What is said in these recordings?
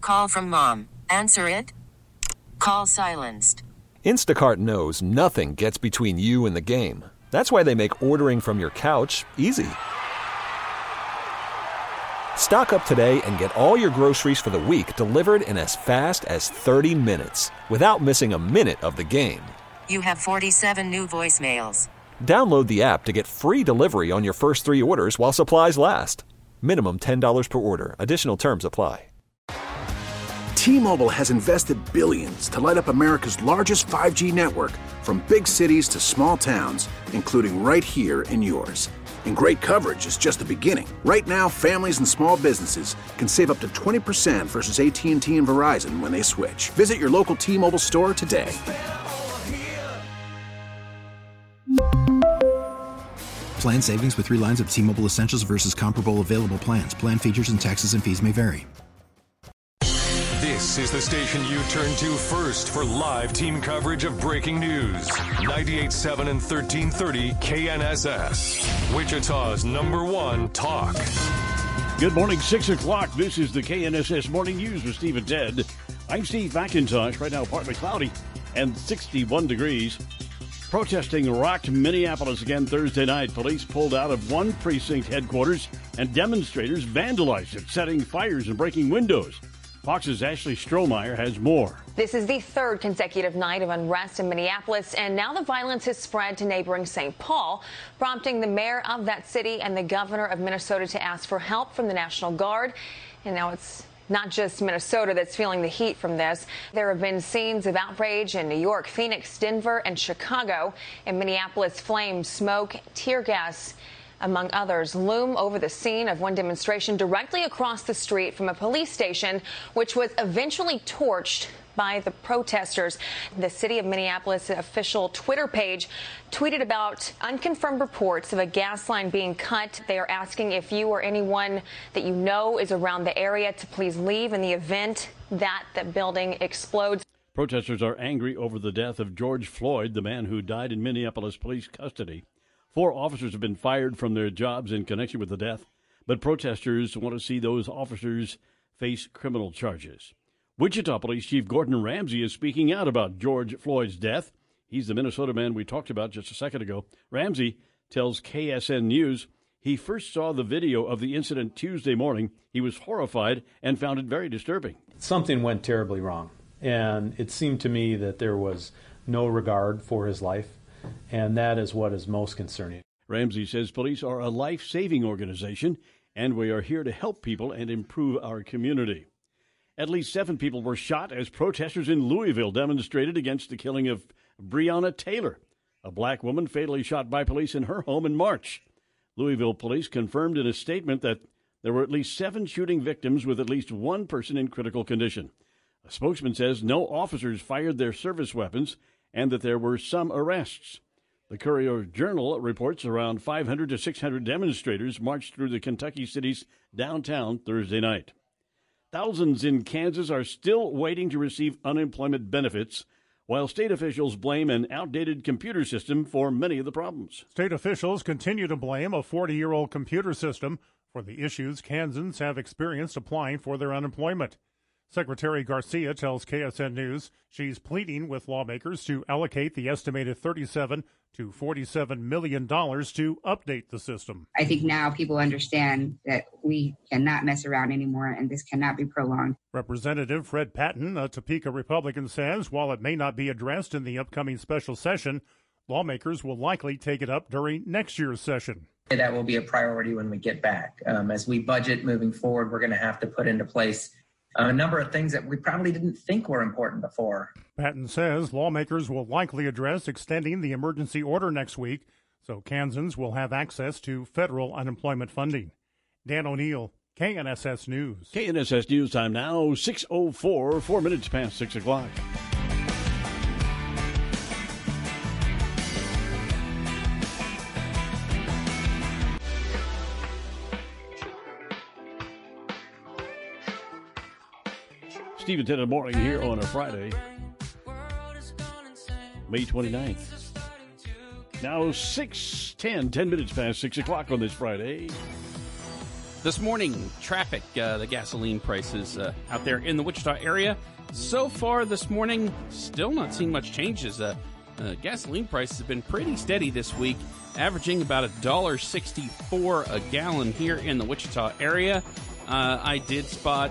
Call from mom. Answer it. Call silenced. Instacart knows nothing gets between you and the game. That's why they make ordering from your couch easy. Stock up today and get all your groceries for the week delivered in as fast as 30 minutes without missing a minute of the game. You have 47 new voicemails. Download the app to get free delivery on your first 3 orders while supplies last. Minimum $10 per order. Additional terms apply. T-Mobile has invested billions to light up America's largest 5G network, from big cities to small towns, including right here in yours. And great coverage is just the beginning. Right now, families and small businesses can save up to 20% versus AT&T and Verizon when they switch. Visit your local T-Mobile store today. Plan savings with 3 lines of T-Mobile Essentials versus comparable available plans. Plan features and taxes and fees may vary. This is the station you turn to first for live team coverage of breaking news. 98.7 and 1330 KNSS. Wichita's #1 talk. Good morning, 6 o'clock. This is the KNSS Morning News with Steve and Ted. I'm Steve McIntosh. Right now, partly cloudy and 61 degrees. Protesting rocked Minneapolis again Thursday night. Police pulled out of one precinct headquarters and demonstrators vandalized it, setting fires and breaking windows. Fox's Ashley Strohmeyer has more. This is the 3rd consecutive night of unrest in Minneapolis, and now the violence has spread to neighboring St. Paul, prompting the mayor of that city and the governor of Minnesota to ask for help from the National Guard. And now it's not just Minnesota that's feeling the heat from this. There have been scenes of outrage in New York, Phoenix, Denver, and Chicago. In Minneapolis, flames, smoke, tear gas, among others, loom over the scene of one demonstration directly across the street from a police station, which was eventually torched by the protesters. The city of Minneapolis official Twitter page tweeted about unconfirmed reports of a gas line being cut. They are asking if you or anyone that you know is around the area to please leave in the event that the building explodes. Protesters are angry over the death of George Floyd, the man who died in Minneapolis police custody. 4 officers have been fired from their jobs in connection with the death, but protesters want to see those officers face criminal charges. Wichita Police Chief Gordon Ramsay is speaking out about George Floyd's death. He's the Minnesota man we talked about just a second ago. Ramsay tells KSN News he first saw the video of the incident Tuesday morning. He was horrified and found it very disturbing. Something went terribly wrong, and it seemed to me that there was no regard for his life. And that is what is most concerning. Ramsay says police are a life-saving organization, and we are here to help people and improve our community. At least 7 people were shot as protesters in Louisville demonstrated against the killing of Breonna Taylor, a black woman fatally shot by police in her home in March. Louisville police confirmed in a statement that there were at least 7 shooting victims with at least 1 person in critical condition. A spokesman says no officers fired their service weapons and that there were some arrests. The Courier-Journal reports around 500 to 600 demonstrators marched through the Kentucky city's downtown Thursday night. Thousands in Kansas are still waiting to receive unemployment benefits, while state officials blame an outdated computer system for many of the problems. State officials continue to blame a 40-year-old computer system for the issues Kansans have experienced applying for their unemployment. Secretary Garcia tells KSN News she's pleading with lawmakers to allocate the estimated $37 to $47 million to update the system. I think now people understand that we cannot mess around anymore and this cannot be prolonged. Representative Fred Patton, a Topeka Republican, says while it may not be addressed in the upcoming special session, lawmakers will likely take it up during next year's session. That will be a priority when we get back. As we budget moving forward, we're going to have to put into place a number of things that we probably didn't think were important before. Patton says lawmakers will likely address extending the emergency order next week so Kansans will have access to federal unemployment funding. Dan O'Neill, KNSS News. KNSS News time now, 6:04, 4 minutes past 6 o'clock. Steve and Ted in the morning here on a Friday, May 29th. Now 6:10, 10 minutes past 6 o'clock on this Friday. This morning, traffic, the gasoline prices out there in the Wichita area. So far this morning, still not seeing much changes. Gasoline prices have been pretty steady this week, averaging about $1.64 a gallon here in the Wichita area. I did spot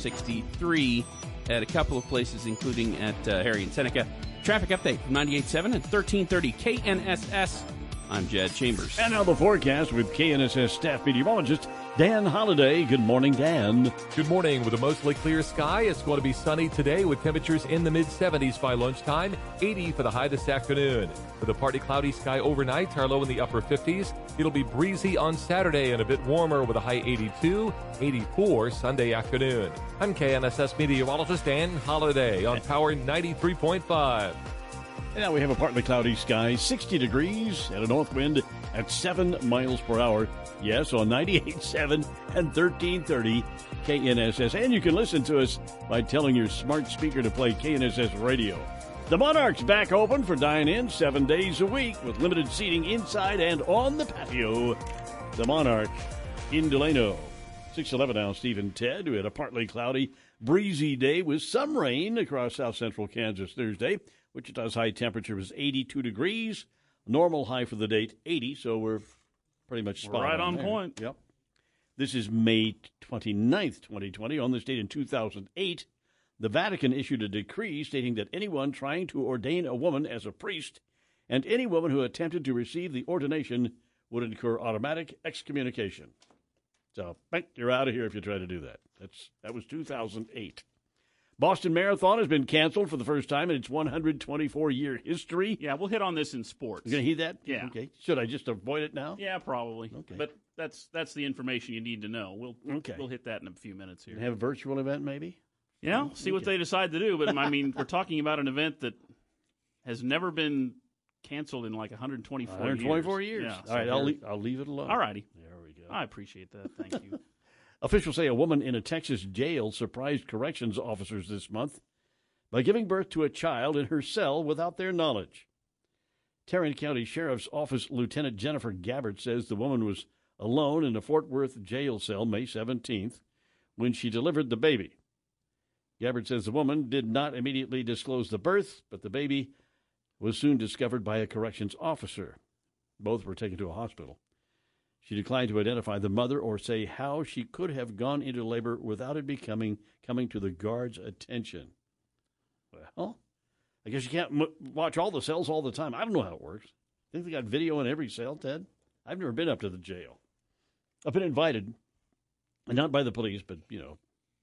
$1.63 at a couple of places, including at Harry and Seneca. Traffic update from 98.7 and 1330 KNSS. I'm Jed Chambers. And now the forecast with KNSS staff meteorologist Dan Holliday. Good morning, Dan. Good morning. With a mostly clear sky, it's going to be sunny today with temperatures in the mid-70s by lunchtime, 80 for the high this afternoon. With a partly cloudy sky overnight, our low in the upper 50s. It'll be breezy on Saturday and a bit warmer with a high 82, 84 Sunday afternoon. I'm KNSS meteorologist Dan Holliday on Power 93.5. And now we have a partly cloudy sky, 60 degrees, and a north wind at 7 miles per hour. Yes, on 98.7 and 1330 KNSS. And you can listen to us by telling your smart speaker to play KNSS radio. The Monarch's back open for dine-in 7 days a week with limited seating inside and on the patio. The Monarch in Delano. 6:11 now, Steve and Ted. We had a partly cloudy, breezy day with some rain across south central Kansas Thursday. Wichita's high temperature was 82 degrees. Normal high for the date, 80, so we're pretty much spot right on there. point. Yep. This is May 29th, 2020. On this date in 2008, the Vatican issued a decree stating that anyone trying to ordain a woman as a priest and any woman who attempted to receive the ordination would incur automatic excommunication. So, you're out of here if you try to do that. That was 2008. Boston Marathon has been canceled for the first time in its 124-year history. Yeah, we'll hit on this in sports. You going to heed that? Yeah. Okay. Should I just avoid it now? Yeah, probably. Okay. But that's the information you need to know. We'll hit that in a few minutes here. Have a virtual event, maybe? Yeah, see what they decide to do. But, I mean, we're talking about an event that has never been canceled in like 124 years. Yeah, so all right, I'll leave it alone. All righty. There we go. I appreciate that. Thank you. Officials say a woman in a Texas jail surprised corrections officers this month by giving birth to a child in her cell without their knowledge. Tarrant County Sheriff's Office Lieutenant Jennifer Gabbard says the woman was alone in a Fort Worth jail cell May 17th when she delivered the baby. Gabbard says the woman did not immediately disclose the birth, but the baby was soon discovered by a corrections officer. Both were taken to a hospital. She declined to identify the mother or say how she could have gone into labor without it coming to the guard's attention. Well, I guess you can't watch all the cells all the time. I don't know how it works. Think they got video in every cell, Ted? I've never been up to the jail. I've been invited, and not by the police, but, the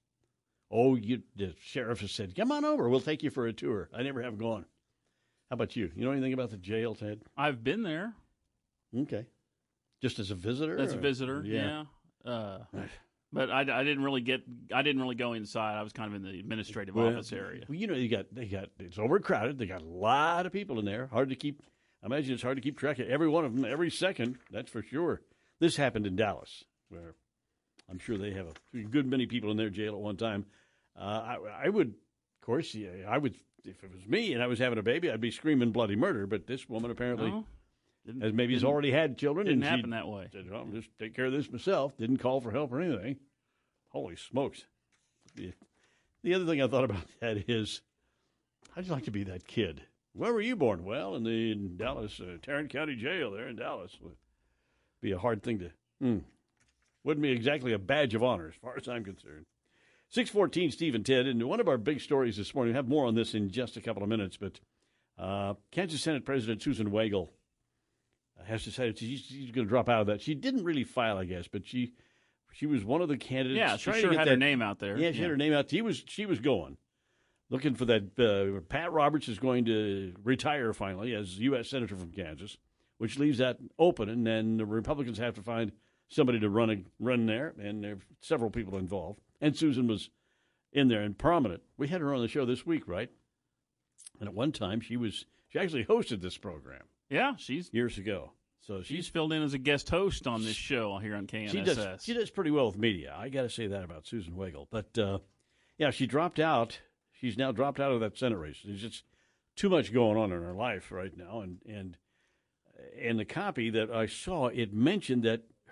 sheriff has said, come on over, we'll take you for a tour. I never have gone. How about you? You know anything about the jail, Ted? I've been there. Okay. Just as a visitor? As a visitor, yeah. But I didn't really go inside. I was kind of in the administrative office area. Well, it's overcrowded. They got a lot of people in there. I imagine it's hard to keep track of every one of them every second. That's for sure. This happened in Dallas, where I'm sure they have a good many people in their jail at one time. I would, if it was me and I was having a baby, I'd be screaming bloody murder. But this woman apparently. Has already had children. Didn't happen that way. Said, I'll just take care of this myself. Didn't call for help or anything. Holy smokes. The other thing I thought about that is, how'd you like to be that kid? Where were you born? Well, in the Dallas, Tarrant County Jail there in Dallas. Would be a hard thing to, wouldn't be exactly a badge of honor as far as I'm concerned. 6:14, Steve and Ted. And one of our big stories this morning, we have more on this in just a couple of minutes, but Kansas Senate President Susan Wagle has decided she's going to drop out of that. She didn't really file, I guess, but she was one of the candidates. Yeah, she sure had her name out there. Yeah, she had her name out. She was going, looking for that. Pat Roberts is going to retire finally as U.S. Senator from Kansas, which leaves that open, and then the Republicans have to find somebody to run there, and there are several people involved. And Susan was in there and prominent. We had her on the show this week, right? And at one time, she actually hosted this program. Yeah, years ago. So she's filled in as a guest host on this show here on KNSS. She does pretty well with media. I got to say that about Susan Wagle. But she dropped out. She's now dropped out of that Senate race. There's just too much going on in her life right now. And the copy that I saw, it mentioned that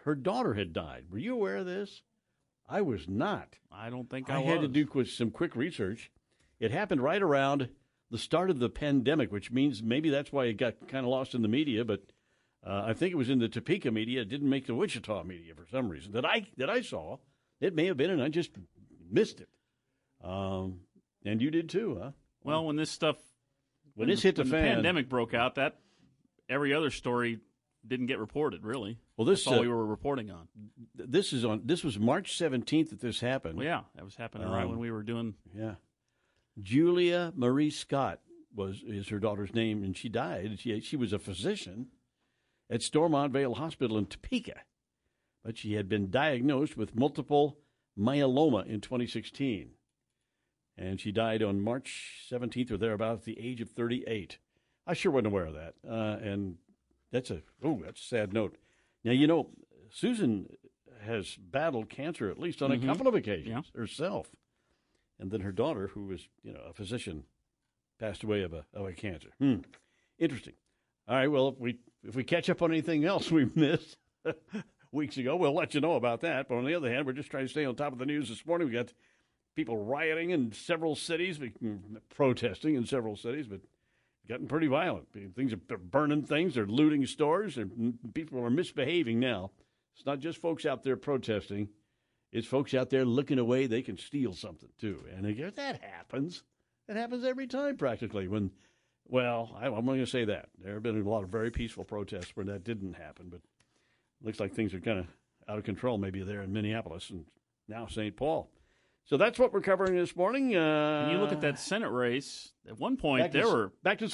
her daughter had died. Were you aware of this? I was not. I don't think I was. I had to do some quick research. It happened right around the start of the pandemic, which means maybe that's why it got kind of lost in the media, but I think it was in the Topeka media. It didn't make the Wichita media for some reason that I saw. It may have been, and I just missed it. And you did too, huh? Well, when this stuff, when this hit the fan, the pandemic broke out, that every other story didn't get reported. Really, well, this that's all we were reporting on. This was March 17th that this happened. Well, yeah, that was happening right when we were doing. Yeah, Julia Marie Scott is her daughter's name, and she died. She was a physician at Stormont Vale Hospital in Topeka, but she had been diagnosed with multiple myeloma in 2016. And she died on March 17th or thereabouts at the age of 38. I sure wasn't aware of that. And that's a sad note. Now, Susan has battled cancer at least on a couple of occasions herself. And then her daughter, who was, a physician, passed away of a cancer. Interesting. All right, well, if we catch up on anything else we missed weeks ago, we'll let you know about that. But on the other hand, we're just trying to stay on top of the news this morning. We got people rioting in several cities, protesting in several cities, but getting pretty violent. They're burning things, they're looting stores, and people are misbehaving now. It's not just folks out there protesting. It's folks out there looking away they can steal something, too. And again, that happens. It happens every time, practically. I'm going to say that. There have been a lot of very peaceful protests where that didn't happen, but it looks like things are kind of out of control maybe there in Minneapolis and now St. Paul. So that's what we're covering this morning. When you look at that Senate race, at one point there were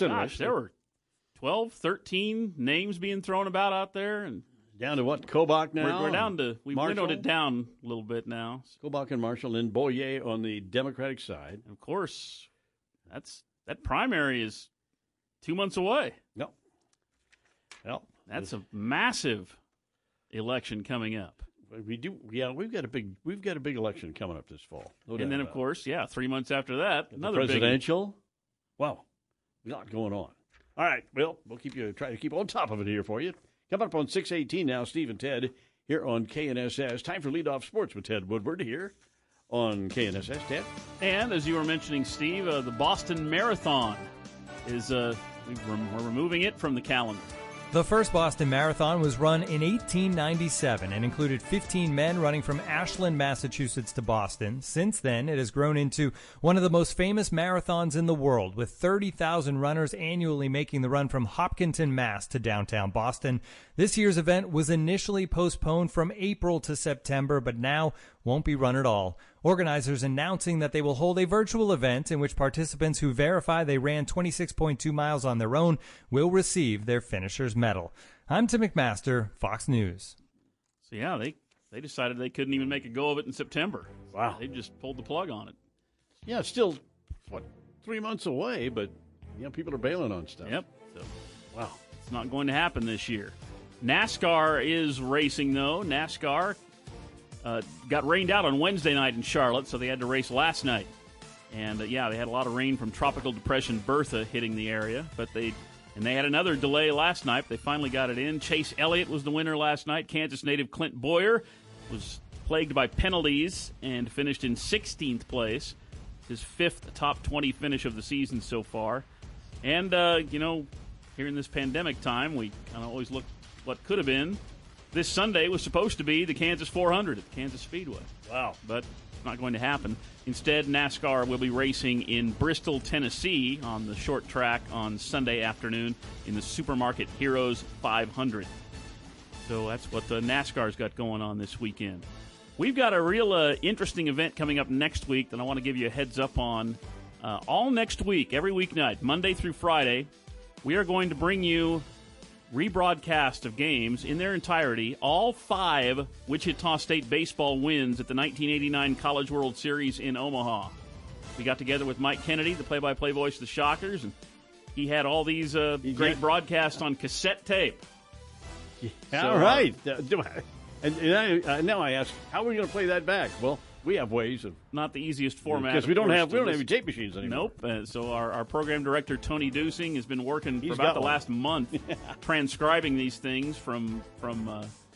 12, 13 names being thrown about out there. And down to what, Kobach now? We're down to, we've winnowed it down a little bit now. Kobach and Marshall and Boyer on the Democratic side. And of course, that primary is 2 months away. No. Well, that's a massive election coming up. We do, yeah. We've got a big election coming up this fall. And then, of course, 3 months after that, another presidential. Wow, a lot going on. All right, well, we'll try to keep on top of it here for you. Coming up on 6:18 now, Steve and Ted here on KNSS. Time for Leadoff Sports with Ted Woodward here on KNSS. Ted, and as you were mentioning, Steve, the Boston Marathon is we're removing it from the calendar. The first Boston Marathon was run in 1897 and included 15 men running from Ashland, Massachusetts to Boston. Since then, it has grown into one of the most famous marathons in the world, with 30,000 runners annually making the run from Hopkinton, Mass. To downtown Boston. This year's event was initially postponed from April to September, but now won't be run at all. Organizers announcing that they will hold a virtual event in which participants who verify they ran 26.2 miles on their own will receive their finisher's medal. I'm Tim McMaster, Fox News. So, they decided they couldn't even make a go of it in September. Wow. They just pulled the plug on it. Yeah, it's still, 3 months away, but, people are bailing on stuff. Yep. So, wow. It's not going to happen this year. NASCAR is racing, though. NASCAR got rained out on Wednesday night in Charlotte, so they had to race last night. And, they had a lot of rain from Tropical Depression Bertha hitting the area. But they had another delay last night, but they finally got it in. Chase Elliott was the winner last night. Kansas native Clint Boyer was plagued by penalties and finished in 16th place. His fifth top 20 finish of the season so far. And, here in this pandemic time, we kind of always look what could have been. This Sunday was supposed to be the Kansas 400 at the Kansas Speedway. Wow. But it's not going to happen. Instead, NASCAR will be racing in Bristol, Tennessee on the short track on Sunday afternoon in the Supermarket Heroes 500. So that's what the NASCAR's got going on this weekend. We've got a real interesting event coming up next week that I want to give you a heads up on. All next week, every weeknight, Monday through Friday, we are going to bring you rebroadcast of games in their entirety, all 5 Wichita State baseball wins at the 1989 College World Series in Omaha. We got together with Mike Kennedy, the play-by-play voice of the Shockers, and he had all these great broadcasts on cassette tape. Yeah, all right. And now I ask, how are we going to play that back? Well, we have ways of not the easiest format because we don't have any tape machines anymore. Nope. So our program director Tony Dusing has been working for about the last month transcribing these things from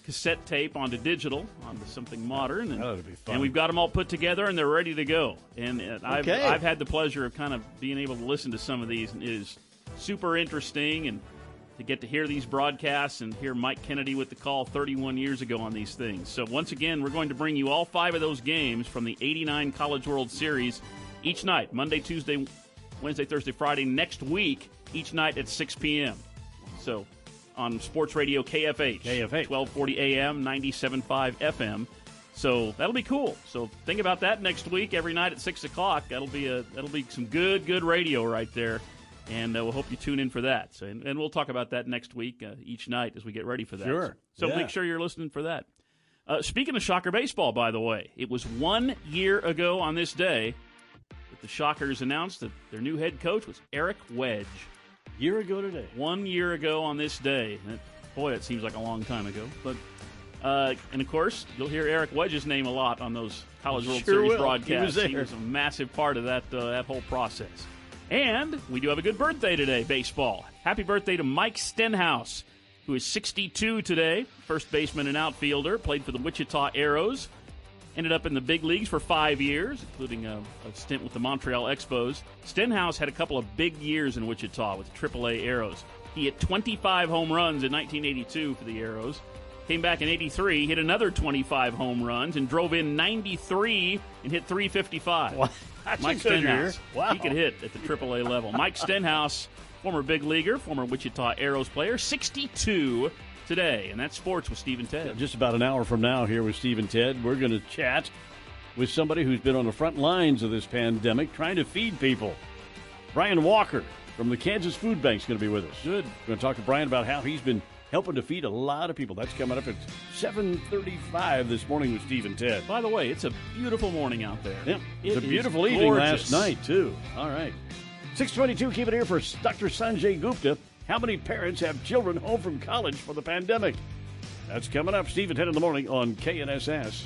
cassette tape onto digital, onto something modern. And, that would be fun. And we've got them all put together, and they're ready to go. And Okay. I've had the pleasure of kind of being able to listen to some of these, and it is super interesting, and to get to hear these broadcasts and hear Mike Kennedy with the call 31 years ago on these things. So once again, we're going to bring you all 5 of those games from the '89 College World Series each night, Monday, Tuesday, Wednesday, Thursday, Friday, next week, each night at 6 p.m. So on Sports Radio KFH, 1240 AM, 97.5 FM. So that'll be cool. So think about that next week, every night at 6 o'clock. That'll be some good radio right there. And we'll hope you tune in for that. So, and we'll talk about that next week, each night as we get ready for that. Sure. So Yeah. make sure you're listening for that. Speaking of Shocker baseball, by the way, it was 1 year ago on this day that the Shockers announced that their new head coach was Eric Wedge. Year ago today. 1 year ago on this day. Boy, it seems like a long time ago. But and, of course, you'll hear Eric Wedge's name a lot on those College World Series broadcasts. He was a massive part of that whole process. And we do have a good birthday today, baseball. Happy birthday to Mike Stenhouse, who is 62 today, first baseman and outfielder, played for the Wichita Arrows, ended up in the big leagues for 5 years, including a stint with the Montreal Expos. Stenhouse had a couple of big years in Wichita with AAA Arrows. He hit 25 home runs in 1982 for the Arrows. Came back in 83, hit another 25 home runs, and drove in 93 and hit 355. Wow. That's Mike a good year. Stenhouse. Wow. He could hit at the AAA level. Mike Stenhouse, former big leaguer, former Wichita Arrows player, 62 today. And that's Sports with Steve and Ted. Just about an hour from now here with Steve and Ted, we're going to chat with somebody who's been on the front lines of this pandemic trying to feed people. Brian Walker from the Kansas Food Bank is going to be with us. Good. We're going to talk to Brian about how he's been helping to feed a lot of people. That's coming up at 7:35 this morning with Steve and Ted. By the way, it's a beautiful morning out there. Yep. It's It a is beautiful evening gorgeous. last night, too. All right. 6:22, keep it here for Dr. Sanjay Gupta. How many parents have children home from college for the pandemic? That's coming up. Steve and Ted in the morning on KNSS.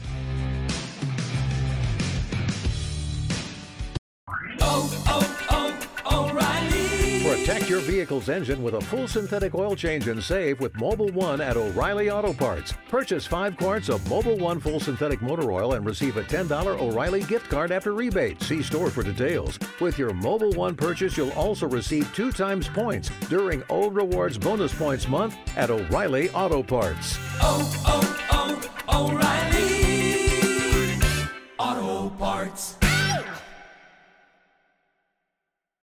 O'Reilly. Protect your vehicle's engine with a full synthetic oil change and save with Mobil 1 at O'Reilly Auto Parts. Purchase 5 quarts of Mobil 1 full synthetic motor oil and receive a $10 O'Reilly gift card after rebate. See store for details. With your Mobil 1 purchase, you'll also receive 2 times points during O Rewards Bonus Points Month at O'Reilly Auto Parts. O'Reilly Auto Parts.